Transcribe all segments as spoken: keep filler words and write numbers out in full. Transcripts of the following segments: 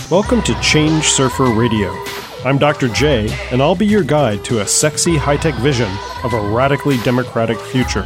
Welcome to Change Surfer Radio. I'm Doctor J, and I'll be your guide to a sexy, high-tech vision of a radically democratic future.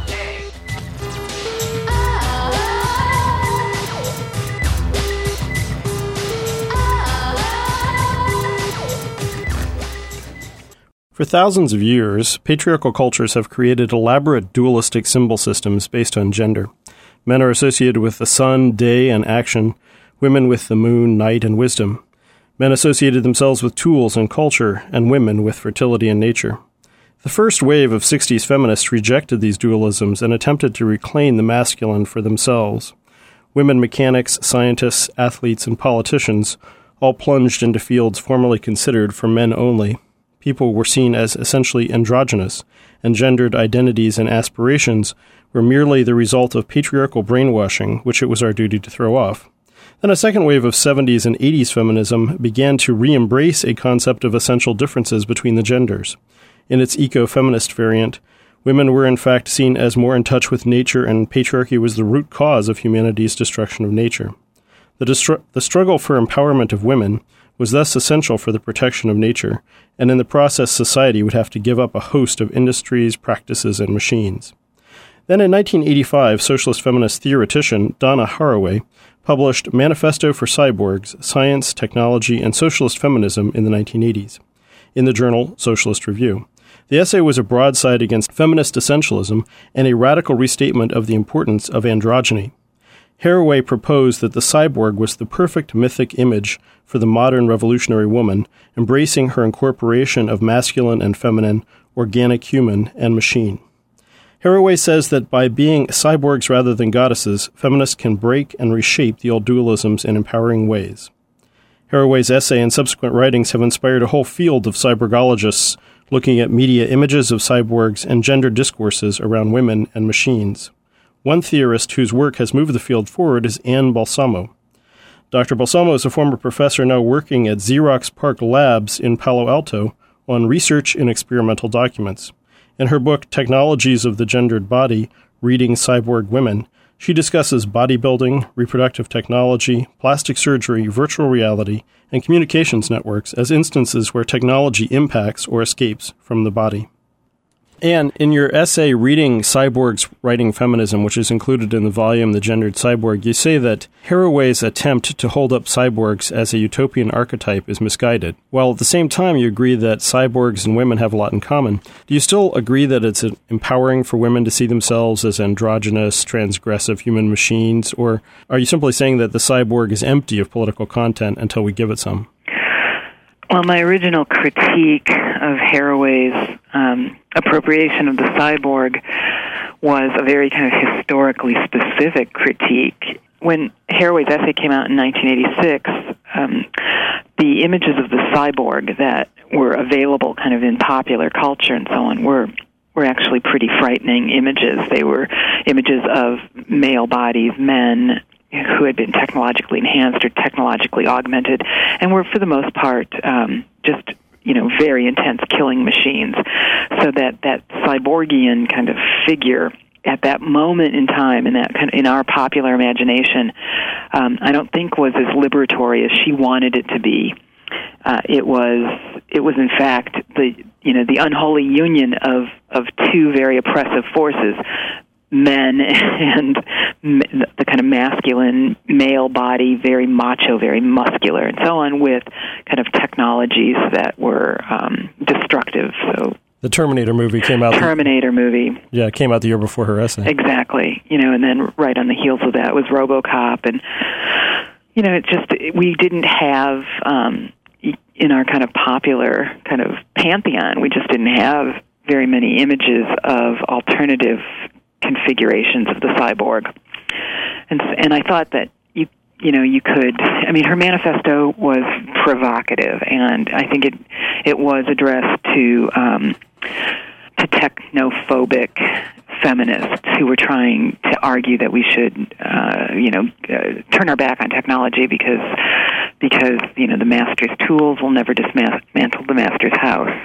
For thousands of years, patriarchal cultures have created elaborate dualistic symbol systems based on gender. Men are associated with the sun, day, and action, women with the moon, night, and wisdom. Men associated themselves with tools and culture, and women with fertility and nature. The first wave of sixties feminists rejected these dualisms and attempted to reclaim the masculine for themselves. Women mechanics, scientists, athletes, and politicians all plunged into fields formerly considered for men only. People were seen as essentially androgynous, and gendered identities and aspirations were merely the result of patriarchal brainwashing, which it was our duty to throw off. Then a second wave of seventies and eighties feminism began to re-embrace a concept of essential differences between the genders. In its eco-feminist variant, women were in fact seen as more in touch with nature, and patriarchy was the root cause of humanity's destruction of nature. The, destru- the struggle for empowerment of women was thus essential for the protection of nature, and in the process society would have to give up a host of industries, practices, and machines. Then in nineteen eighty-five, socialist feminist theoretician Donna Haraway published Manifesto for Cyborgs, Science, Technology, and Socialist Feminism in the nineteen eighties, in the journal Socialist Review. The essay was a broadside against feminist essentialism and a radical restatement of the importance of androgyny. Haraway proposed that the cyborg was the perfect mythic image for the modern revolutionary woman, embracing her incorporation of masculine and feminine, organic human, and machine. Haraway says that by being cyborgs rather than goddesses, feminists can break and reshape the old dualisms in empowering ways. Haraway's essay and subsequent writings have inspired a whole field of cyborgologists looking at media images of cyborgs and gender discourses around women and machines. One theorist whose work has moved the field forward is Anne Balsamo. Doctor Balsamo is a former professor now working at Xerox PARC Labs in Palo Alto on research in experimental documents. In her book, Technologies of the Gendered Body, Reading Cyborg Women, she discusses bodybuilding, reproductive technology, plastic surgery, virtual reality, and communications networks as instances where technology impacts or escapes from the body. And in your essay, Reading Cyborgs Writing Feminism, which is included in the volume The Gendered Cyborg, you say that Haraway's attempt to hold up cyborgs as a utopian archetype is misguided, while at the same time you agree that cyborgs and women have a lot in common. Do you still agree that it's empowering for women to see themselves as androgynous, transgressive human machines, or are you simply saying that the cyborg is empty of political content until we give it some? Well, my original critique of Haraway's um, appropriation of the cyborg was a very kind of historically specific critique. When Haraway's essay came out in nineteen eighty-six, um, the images of the cyborg that were available kind of in popular culture and so on were were actually pretty frightening images. They were images of male bodies, men, who had been technologically enhanced or technologically augmented, and were, for the most part, um, just, you know, very intense killing machines. So that, that cyborgian kind of figure at that moment in time, in that kind of, in our popular imagination, um, I don't think was as liberatory as she wanted it to be. Uh, it was, it was in fact the, you know, the unholy union of of two very oppressive forces. Men and the kind of masculine male body, very macho, very muscular, and so on, with kind of technologies that were um, destructive. So the Terminator movie came out. Terminator the, movie, yeah, it came out the year before her essay. Exactly, you know, and then right on the heels of that was RoboCop, and you know, it just we didn't have um, in our kind of popular kind of pantheon, we just didn't have very many images of alternative configurations of the cyborg, and and I thought that you you know you could. I mean, her manifesto was provocative, and I think it it was addressed to um, to technophobic feminists who were trying to argue that we should uh, you know uh, turn our back on technology because because you know the master's tools will never dismantle the master's house.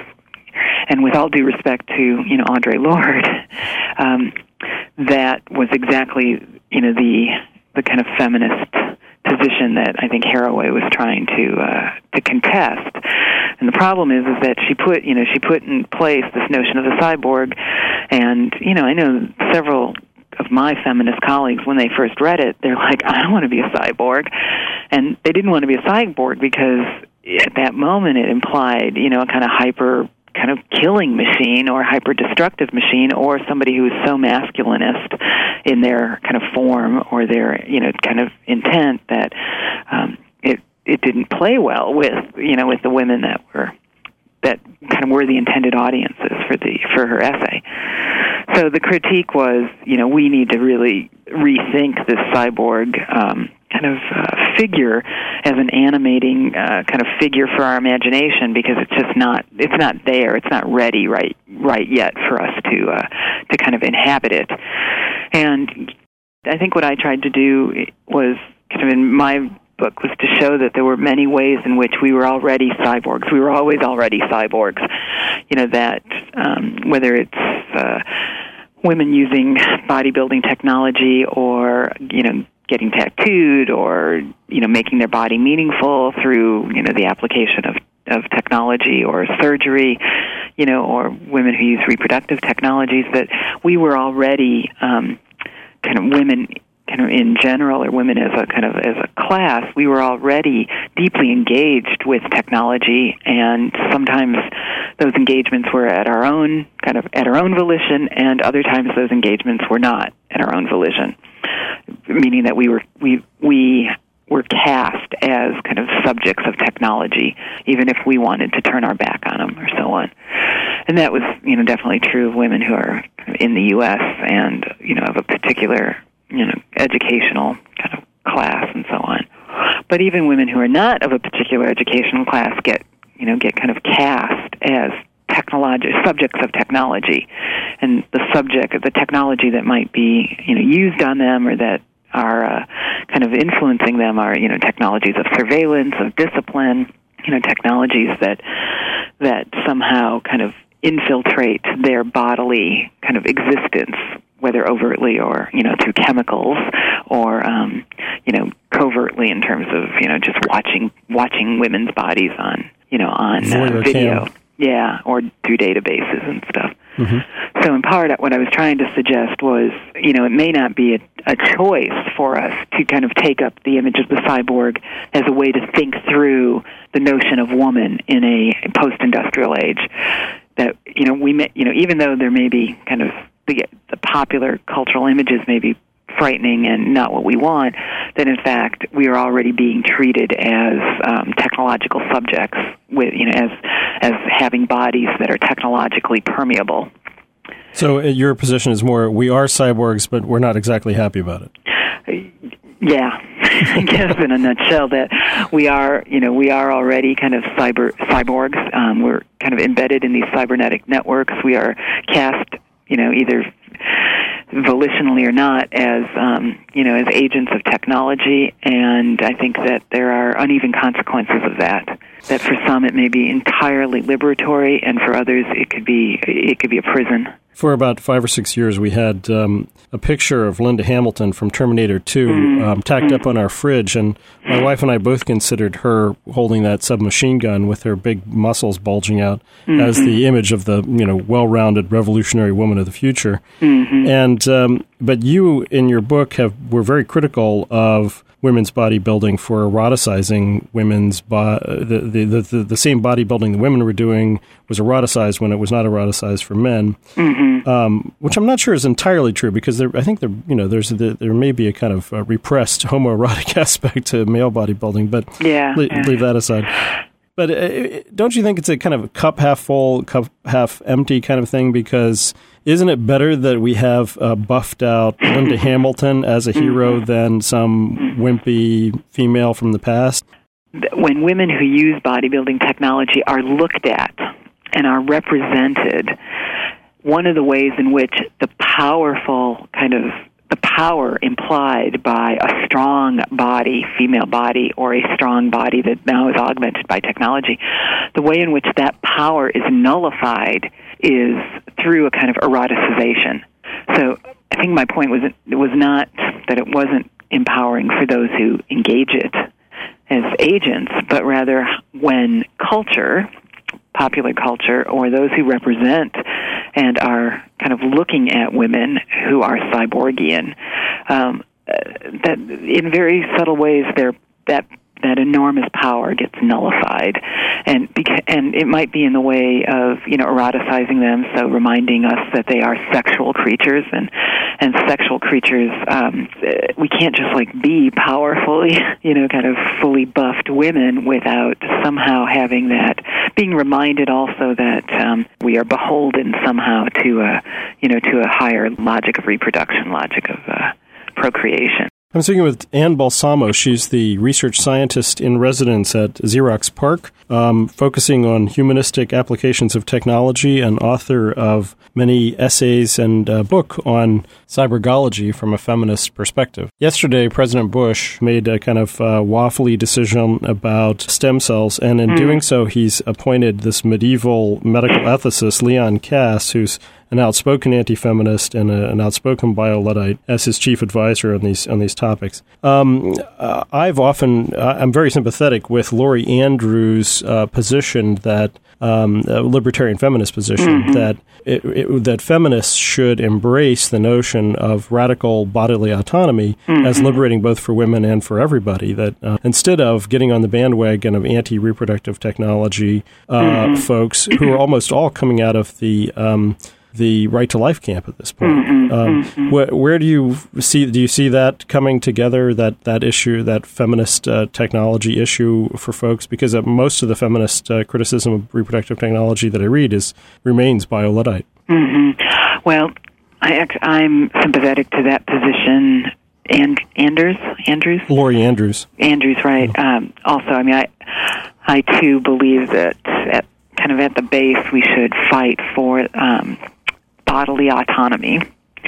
And with all due respect to you know Audre Lorde. Um, That was exactly, you know, the the kind of feminist position that I think Haraway was trying to uh, to contest. And the problem is, is that she put, you know, she put in place this notion of the cyborg, and you know, I know several of my feminist colleagues, when they first read it, they're like, I don't want to be a cyborg, and they didn't want to be a cyborg because at that moment it implied, you know, a kind of hyper kind of killing machine or hyper-destructive machine, or somebody who is so masculinist in their kind of form or their, you know, kind of intent that um, it it didn't play well with, you know, with the women that were that kind of were the intended audiences for the for her essay. So the critique was, you know, we need to really rethink this cyborg um, kind of uh, figure as an animating uh, kind of figure for our imagination, because it's just not it's not there, it's not ready right right yet for us to uh, to kind of inhabit it. And I think what I tried to do was kind of in my book was to show that there were many ways in which we were already cyborgs. We were always already cyborgs. You know, that um, whether it's uh, women using bodybuilding technology, or, you know, getting tattooed, or, you know, making their body meaningful through, you know, the application of, of technology or surgery, you know, or women who use reproductive technologies, that we were already um, kind of women kind of in general, or women as a kind of as a class, we were already deeply engaged with technology, and sometimes those engagements were at our own kind of at our own volition, and other times those engagements were not at our own volition, meaning that we were we we were cast as kind of subjects of technology, even if we wanted to turn our back on them or so on. And that was, you know, definitely true of women who are in the U S and, you know, of a particular, you know, educational kind of class and so on. But even women who are not of a particular educational class get, you know, get kind of cast as technology subjects of technology, and the subject of the technology that might be, you know, used on them or that are uh, kind of influencing them are, you know, technologies of surveillance, of discipline, you know, technologies that that somehow kind of infiltrate their bodily kind of existence, whether overtly or, you know, through chemicals, or, um, you know, covertly in terms of, you know, just watching watching women's bodies on, you know, on uh, video. Cam. Yeah, or through databases and stuff. Mm-hmm. So in part, what I was trying to suggest was, you know, it may not be a, a choice for us to kind of take up the image of the cyborg as a way to think through the notion of woman in a post-industrial age. That, you know, we may, you know, even though there may be kind of the, the popular cultural images may be frightening and not what we want, that in fact we are already being treated as um, technological subjects, with, you know, as as having bodies that are technologically permeable. So your position is more, we are cyborgs, but we're not exactly happy about it. Yeah, I guess in a nutshell that we are, you know, we are already kind of cyber cyborgs. Um, we're kind of embedded in these cybernetic networks. We are cast, you know, either volitionally or not, as um, you know, as agents of technology, and I think that there are uneven consequences of that. That for some it may be entirely liberatory, and for others it could be it could be a prison. For about five or six years, we had um, a picture of Linda Hamilton from Terminator two mm-hmm. um, tacked mm-hmm. up on our fridge, and my wife and I both considered her holding that submachine gun with her big muscles bulging out mm-hmm. as the image of the, you know, well-rounded revolutionary woman of the future. Mm-hmm. And um, but you, in your book, have were very critical of women's bodybuilding for eroticizing women's bo- the, the, the the same bodybuilding the women were doing was eroticized when it was not eroticized for men, mm-hmm. um, which I'm not sure is entirely true, because there, I think there you know there's there, there may be a kind of uh, repressed homoerotic aspect to male bodybuilding, but yeah, le- yeah. leave that aside. But uh, don't you think it's a kind of cup half full, cup half empty kind of thing? Because isn't it better that we have uh, buffed out Linda Hamilton as a hero than some wimpy female from the past? When women who use bodybuilding technology are looked at and are represented, one of the ways in which the powerful kind of the power implied by a strong body, female body, or a strong body that now is augmented by technology, the way in which that power is nullified is through a kind of eroticization. So I think my point was it was not that it wasn't empowering for those who engage it as agents, but rather when culture, popular culture, or those who represent and are kind of looking at women who are cyborgian, um, that in very subtle ways they're, that that enormous power gets nullified, and beca- and it might be in the way of, you know, eroticizing them, so reminding us that they are sexual creatures, and and sexual creatures, um, we can't just like be powerfully, you know, kind of fully buffed women without somehow having that, being reminded also that um, we are beholden somehow to a, you know, to a higher logic of reproduction, logic of uh, procreation. I'm speaking with Anne Balsamo. She's the research scientist in residence at Xerox PARC, um, focusing on humanistic applications of technology, and author of many essays and a book on cyborgology from a feminist perspective. Yesterday, President Bush made a kind of uh, waffly decision about stem cells, and in mm. doing so, he's appointed this medieval medical ethicist, Leon Kass, who's an outspoken anti-feminist and a, an outspoken bio-Luddite, as his chief advisor on these on these topics. Um, uh, I've often, uh, I'm very sympathetic with Lori Andrews' uh, position that, um, a libertarian feminist position, mm-hmm. that it, it, that feminists should embrace the notion of radical bodily autonomy mm-hmm. as liberating both for women and for everybody. That uh, instead of getting on the bandwagon of anti-reproductive technology uh, mm-hmm. folks who are almost all coming out of the um, the right to life camp at this point. Mm-hmm, um, mm-hmm. Wh- where do you see, do you see that coming together, that, that issue, that feminist uh, technology issue for folks? Because uh, most of the feminist uh, criticism of reproductive technology that I read is remains bio-Luddite. Mm-hmm. Well, I, I'm sympathetic to that position. And Anders, Andrews? Lori Andrews. Andrews, right. Yeah. Um, also, I mean, I, I too believe that at, kind of at the base we should fight for um, bodily autonomy.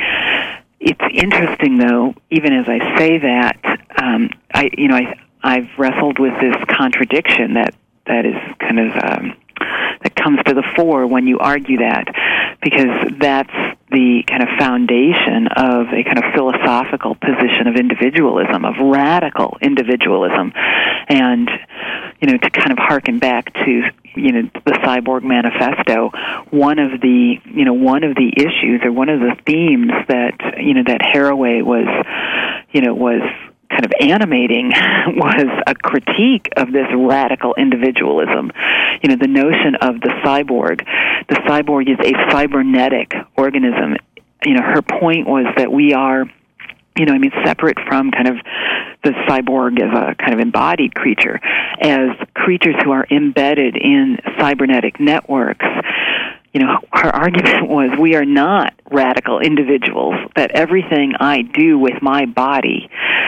It's interesting, though, even as I say that, um, I you know I I've wrestled with this contradiction that that is kind of um, that comes to the fore when you argue that, because that's the kind of foundation of a kind of philosophical position of individualism, of radical individualism, and you know to kind of harken back to you know the Cyborg Manifesto, one of the you know one of the issues or one of the themes that you know that Haraway was you know was kind of animating was a critique of this radical individualism. You know, the notion of the cyborg. The cyborg is a cybernetic organism. You know, her point was that we are, you know, I mean, separate from kind of the cyborg as a kind of embodied creature, as creatures who are embedded in cybernetic networks. You know, her argument was we are not radical individuals, that everything I do with my body,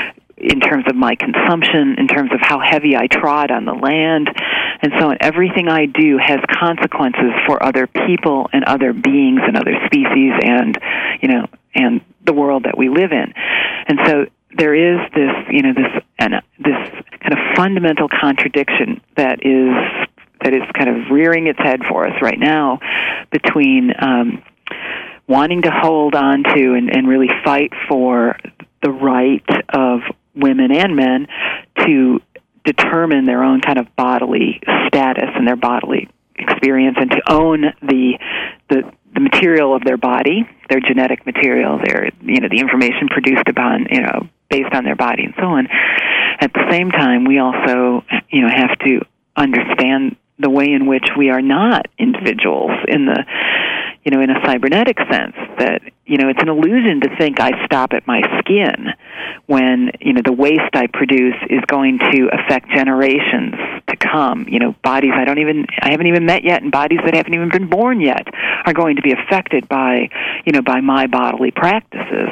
in terms of my consumption, in terms of how heavy I trod on the land, and so on, everything I do has consequences for other people and other beings and other species and, you know, and the world that we live in. And so there is this, you know, this and this kind of fundamental contradiction that is that is kind of rearing its head for us right now between um, wanting to hold on to and, and really fight for the right of women and men to determine their own kind of bodily status and their bodily experience, and to own the the the material of their body, their genetic material, their you know the information produced upon you know based on their body and so on. At the same time, we also you know have to understand the way in which we are not individuals in the you know in a cybernetic sense, that you know it's an illusion to think I stop at my skin when you know the waste I produce is going to affect generations to come. You know, bodies I don't even I haven't even met yet, and bodies that haven't even been born yet are going to be affected by you know by my bodily practices.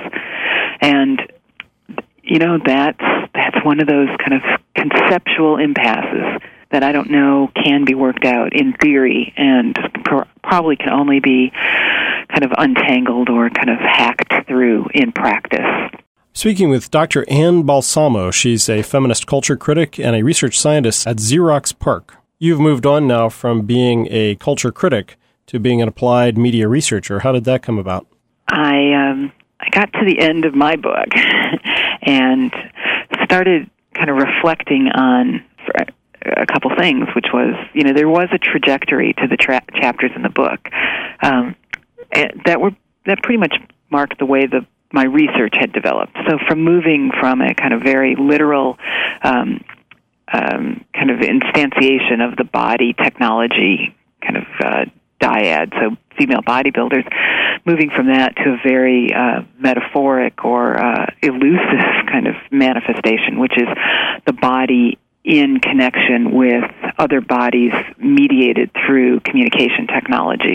And you know that's that's one of those kind of conceptual impasses that I don't know can be worked out in theory, and pro- probably can only be kind of untangled or kind of hacked through in practice. Speaking with Doctor Anne Balsamo, she's a feminist culture critic and a research scientist at Xerox PARC. You've moved on now from being a culture critic to being an applied media researcher. How did that come about? I um, I got to the end of my book, and started kind of reflecting on a couple things, which was, you know, there was a trajectory to the tra- chapters in the book um, that were that pretty much marked the way the my research had developed. So from moving from a kind of very literal um, um, kind of instantiation of the body technology kind of uh, dyad, so female bodybuilders, moving from that to a very uh, metaphoric or uh, elusive kind of manifestation, which is the body in connection with other bodies mediated through communication technologies.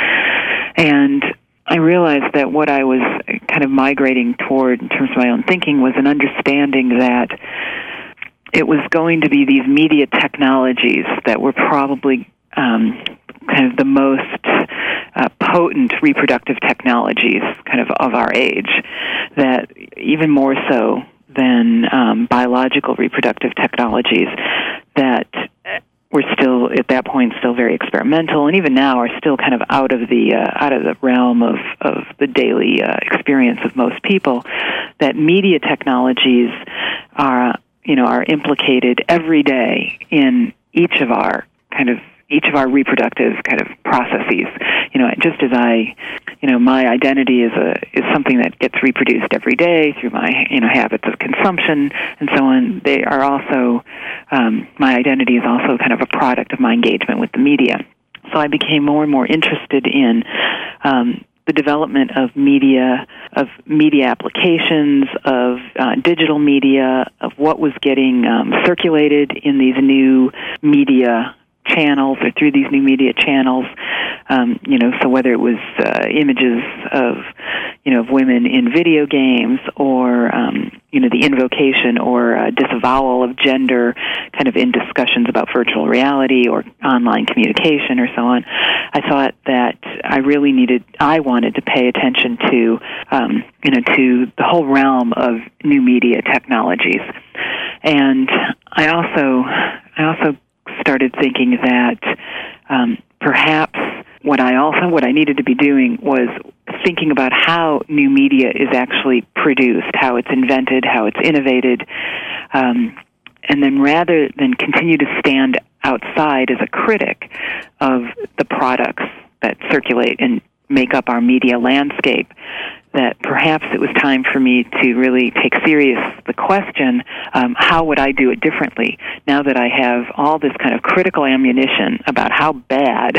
And I realized that what I was kind of migrating toward in terms of my own thinking was an understanding that it was going to be these media technologies that were probably um, kind of the most uh, potent reproductive technologies kind of of our age, that even more so than um, biological reproductive technologies that were still at that point still very experimental, and even now are still kind of out of the uh, out of the realm of of the daily uh, experience of most people. That media technologies are you know are implicated every day in each of our kind of each of our reproductive kind of processes. You know, just as I, you know, my identity is a is something that gets reproduced every day through my, you know, habits of consumption and so on. They are also, um, my identity is also kind of a product of my engagement with the media. So I became more and more interested in um, the development of media, of media applications, of uh, digital media, of what was getting um, circulated in these new media channels or through these new media channels, um, you know, so whether it was uh, images of, you know, of women in video games or, um, you know, the invocation or uh, disavowal of gender kind of in discussions about virtual reality or online communication or so on, I thought that I really needed, I wanted to pay attention to, um, you know, to the whole realm of new media technologies. And I also, I also started thinking that um, perhaps what I also what I needed to be doing was thinking about how new media is actually produced, how it's invented, how it's innovated, um, and then rather than continue to stand outside as a critic of the products that circulate and make up our media landscape, that perhaps it was time for me to really take serious the question, um, how would I do it differently now that I have all this kind of critical ammunition about how bad,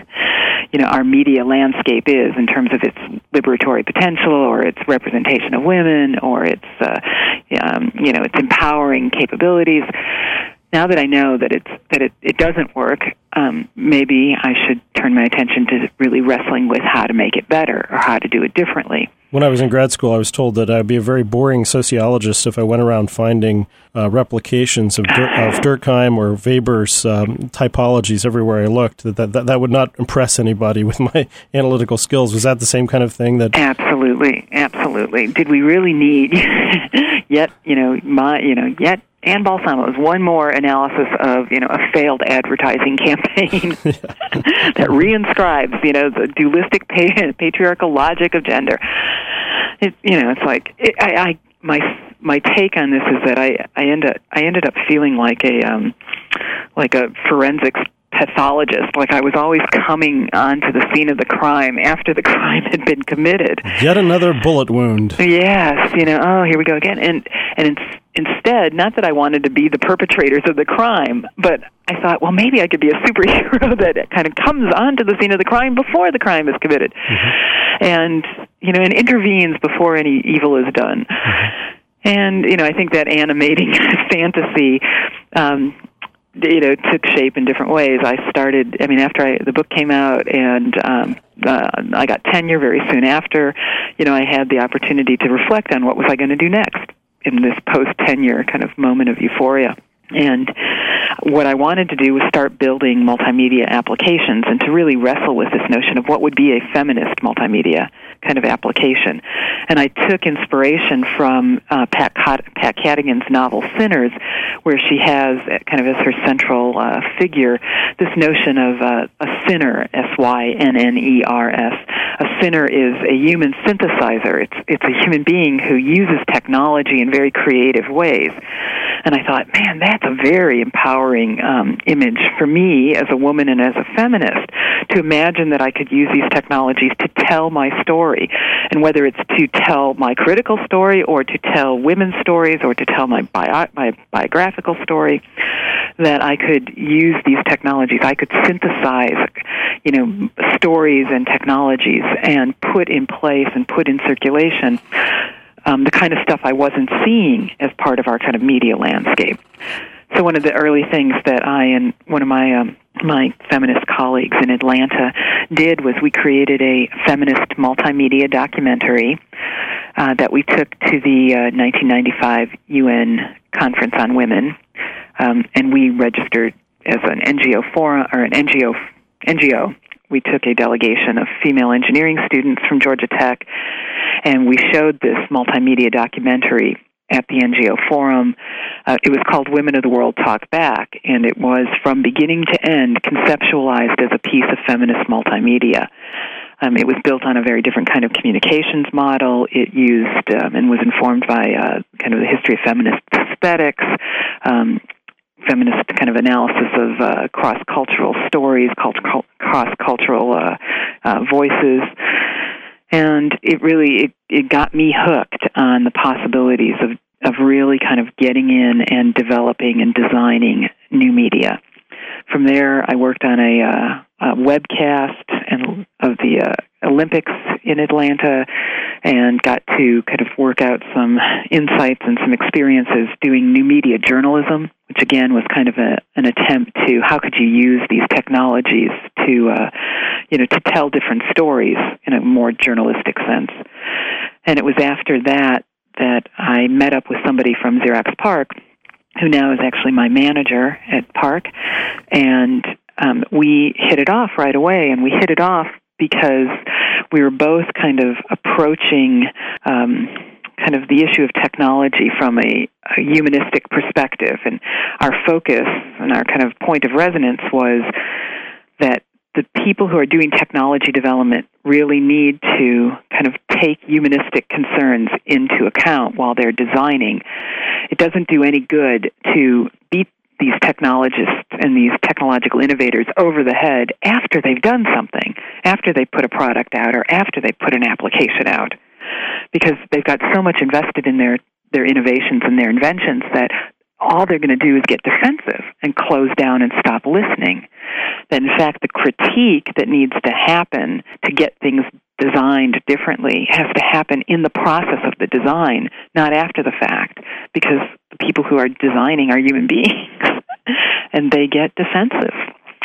you know, our media landscape is in terms of its liberatory potential or its representation of women or its, uh, um, you know, its empowering capabilities. Now that I know that it's that it, it doesn't work, um, maybe I should turn my attention to really wrestling with how to make it better or how to do it differently. When I was in grad school, I was told that I'd be a very boring sociologist if I went around finding uh, replications of, Dur- of Durkheim or Weber's um, typologies everywhere I looked. That, that that would not impress anybody with my analytical skills. Was that the same kind of thing? That absolutely, absolutely. Did we really need yet? You know, my you know yet. Anne Balsamo is one more analysis of, you know, a failed advertising campaign that reinscribes, you know, the dualistic patriarchal logic of gender. It, you know, it's like it, I, I my my take on this is that I I end up I ended up feeling like a um like a forensics pathologist, like I was always coming onto the scene of the crime after the crime had been committed. Yet another bullet wound. Yes, you know, oh, here we go again. And and in, instead, not that I wanted to be the perpetrators of the crime, but I thought, well, maybe I could be a superhero that kind of comes onto the scene of the crime before the crime is committed. Mm-hmm. And, you know, and intervenes before any evil is done. Mm-hmm. And, you know, I think that animating fantasy um you know, took shape in different ways. I started, I mean, after I, the book came out and um, uh, I got tenure very soon after, you know, I had the opportunity to reflect on what was I going to do next in this post-tenure kind of moment of euphoria. And what I wanted to do was start building multimedia applications and to really wrestle with this notion of what would be a feminist multimedia kind of application. And I took inspiration from uh, Pat, Pat Cadigan's novel Sinners, where she has kind of as her central uh, figure this notion of uh, a sinner, S Y N N E R S. A sinner is a human synthesizer. It's it's a human being who uses technology in very creative ways. And I thought, man, that's a very empowering um, image for me as a woman and as a feminist, to imagine that I could use these technologies to tell my story. And whether it's to tell my critical story or to tell women's stories or to tell my, bio- my biographical story, that I could use these technologies. I could synthesize, you know, stories and technologies and put in place and put in circulation Um, the kind of stuff I wasn't seeing as part of our kind of media landscape. So one of the early things that I and one of my um, my feminist colleagues in Atlanta did was we created a feminist multimedia documentary uh, that we took to the uh, nineteen ninety-five U N Conference on Women, um, and we registered as an N G O forum or an N G O N G O. We took a delegation of female engineering students from Georgia Tech, and we showed this multimedia documentary at the N G O Forum. Uh, it was called Women of the World Talk Back, and it was from beginning to end conceptualized as a piece of feminist multimedia. Um, it was built on a very different kind of communications model. It used um, and was informed by uh, kind of the history of feminist aesthetics, um, feminist kind of analysis of uh, cross-cultural stories, cult- cross-cultural uh, uh, voices. And it really, it, it got me hooked on the possibilities of, of really kind of getting in and developing and designing new media. From there, I worked on a, uh, a webcast and of the uh, Olympics in Atlanta, and got to kind of work out some insights and some experiences doing new media journalism, which again was kind of a, an attempt to how could you use these technologies to, uh, you know, to tell different stories in a more journalistic sense. And it was after that that I met up with somebody from Xerox PARC, who now is actually my manager at PARC, and um, we hit it off right away, and we hit it off because we were both kind of approaching um, kind of the issue of technology from a, a humanistic perspective, and our focus and our kind of point of resonance was that the people who are doing technology development really need to kind of take humanistic concerns into account while they're designing. It doesn't do any good to beat these technologists and these technological innovators over the head after they've done something, after they put a product out or after they put an application out, because they've got so much invested in their, their innovations and their inventions that all they're going to do is get defensive and close down and stop listening. That, in fact, the critique that needs to happen to get things designed differently has to happen in the process of the design, not after the fact, because the people who are designing are human beings, and they get defensive.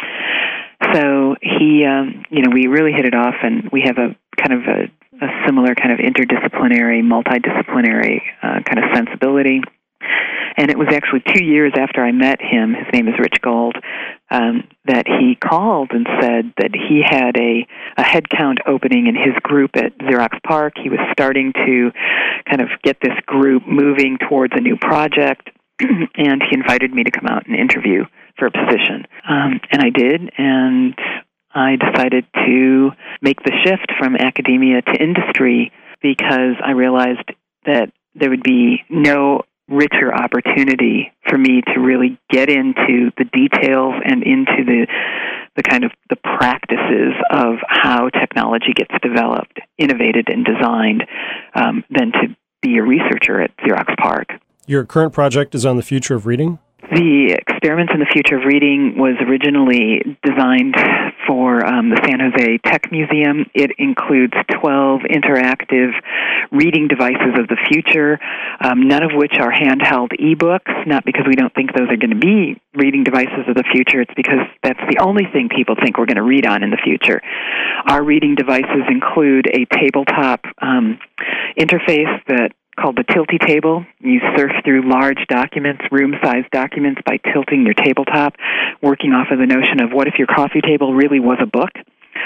So he, um, you know, we really hit it off, and we have a kind of a, a similar kind of interdisciplinary, multidisciplinary uh, kind of sensibility. And it was actually two years after I met him, his name is Rich Gold, um, that he called and said that he had a, a headcount opening in his group at Xerox PARC. He was starting to kind of get this group moving towards a new project, and he invited me to come out and interview for a position. Um, and I did, and I decided to make the shift from academia to industry because I realized that there would be no richer opportunity for me to really get into the details and into the the kind of the practices of how technology gets developed, innovated, and designed um, than to be a researcher at Xerox PARC. Your current project is on the future of reading? The Experiments in the Future of Reading was originally designed for um, the San Jose Tech Museum. It includes twelve interactive reading devices of the future, um, none of which are handheld e-books, not because we don't think those are going to be reading devices of the future. It's because that's the only thing people think we're going to read on in the future. Our reading devices include a tabletop um, interface that called the Tilty Table. You surf through large documents, room-sized documents, by tilting your tabletop, working off of the notion of what if your coffee table really was a book?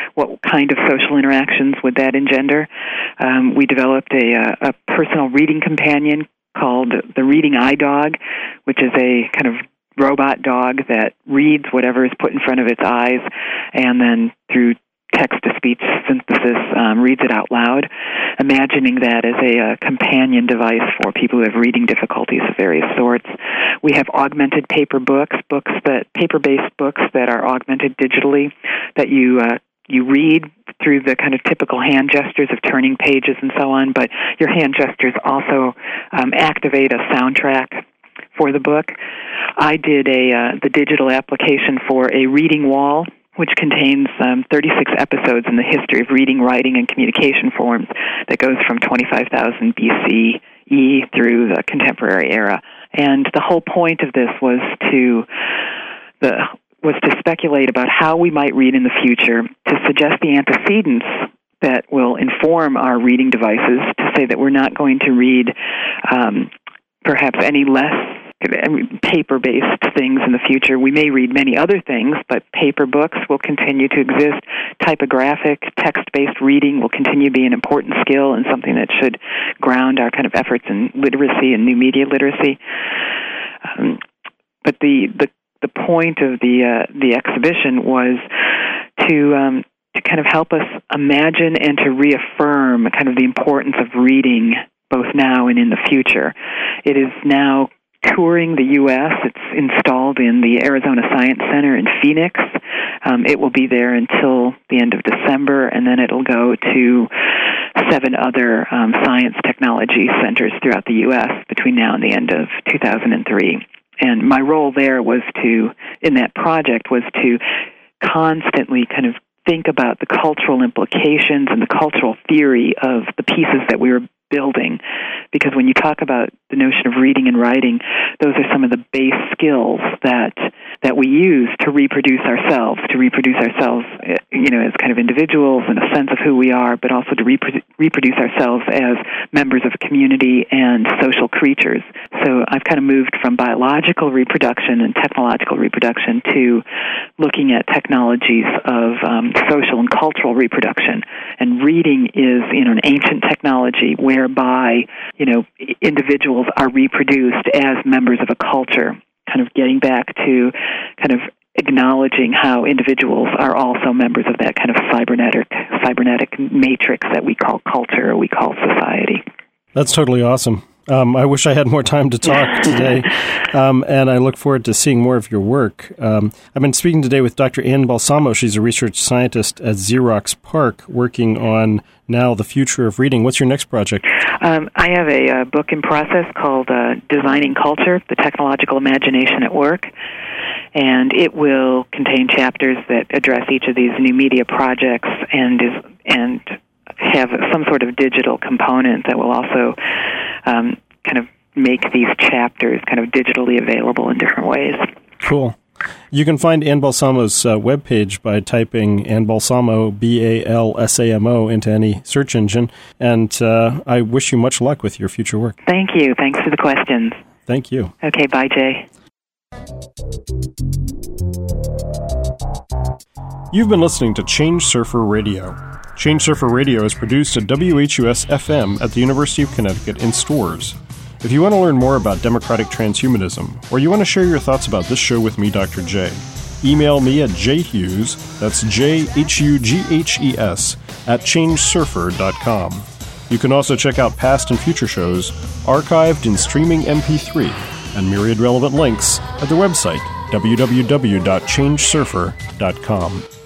what kind of social interactions would that engender. Um, we developed a, a personal reading companion called the Reading Eye Dog, which is a kind of robot dog that reads whatever is put in front of its eyes and then through text-to-speech synthesis um, reads it out loud, imagining that as a, a companion device for people who have reading difficulties of various sorts. We have augmented paper books, books that paper-based books that are augmented digitally, that you uh, you read through the kind of typical hand gestures of turning pages and so on, but your hand gestures also um, activate a soundtrack for the book. I did a uh, the digital application for a reading wall, which contains um, thirty-six episodes in the history of reading, writing, and communication forms that goes from twenty-five thousand B C E through the contemporary era. And the whole point of this was to the was to speculate about how we might read in the future, to suggest the antecedents that will inform our reading devices, to say that we're not going to read um, perhaps any less paper-based things in the future. We may read many other things, but paper books will continue to exist. Typographic, text-based reading will continue to be an important skill and something that should ground our kind of efforts in literacy and new media literacy. Um, but the, the the point of the uh, the exhibition was to um, to kind of help us imagine and to reaffirm kind of the importance of reading both now and in the future. It is now touring the U S It's installed in the Arizona Science Center in Phoenix. Um, it will be there until the end of December, and then it'll go to seven other um, science technology centers throughout the U S between now and the end of two thousand three. And my role there was to, in that project, was to constantly kind of think about the cultural implications and the cultural theory of the pieces that we were building. Because when you talk about the notion of reading and writing, those are some of the base skills that that we use to reproduce ourselves, to reproduce ourselves, you know, as kind of individuals and a sense of who we are, but also to reprodu- reproduce ourselves as members of a community and social creatures. So I've kind of moved from biological reproduction and technological reproduction to looking at technologies of um, social and cultural reproduction. And reading is, you know, an ancient technology whereby, you know, individuals are reproduced as members of a culture, kind of getting back to kind of acknowledging how individuals are also members of that kind of cybernetic cybernetic matrix that we call culture or we call society. That's totally awesome. Um, I wish I had more time to talk today, um, and I look forward to seeing more of your work. Um, I've been speaking today with Doctor Ann Balsamo. She's a research scientist at Xerox PARC, working on now the future of reading. What's your next project? Um, I have a, a book in process called uh, Designing Culture, The Technological Imagination at Work, and it will contain chapters that address each of these new media projects and is and have some sort of digital component that will also um, kind of make these chapters kind of digitally available in different ways. Cool. You can find Ann Balsamo's uh, webpage by typing Ann Balsamo, B A L S A M O, into any search engine. And uh, I wish you much luck with your future work. Thank you. Thanks for the questions. Thank you. Okay, bye, Jay. You've been listening to Change Surfer Radio. Change Surfer Radio is produced at W H U S F M at the University of Connecticut in Storrs. If you want to learn more about democratic transhumanism, or you want to share your thoughts about this show with me, Doctor J, email me at jhughes, that's J H U G H E S, at change surfer dot com. You can also check out past and future shows archived in streaming M P three and myriad relevant links at the website w w w dot change surfer dot com.